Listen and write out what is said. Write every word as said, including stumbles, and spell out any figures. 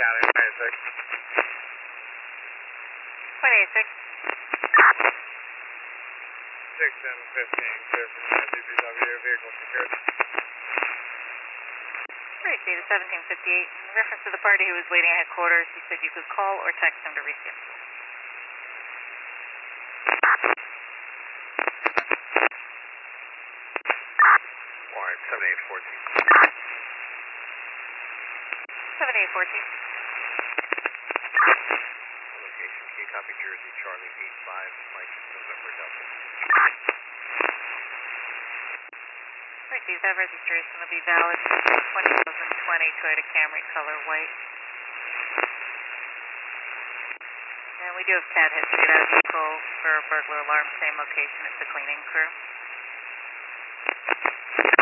Got it, point eight six. point eight six. six and fifteen, clear for D P W, vehicle secured. Great, data seventeen fifty-eight. In reference to the party who was waiting at headquarters, he said you could call or text him to reschedule. Warrant seven eight fourteen. seven eight fourteen. Location, can you copy Jersey, Charlie eight five, Mike, November Delta? Right, these that registration will be valid for twenty twenty Toyota Camry color white. And we do have C A D history. That vehicle for a burglar alarm, same location as the cleaning crew.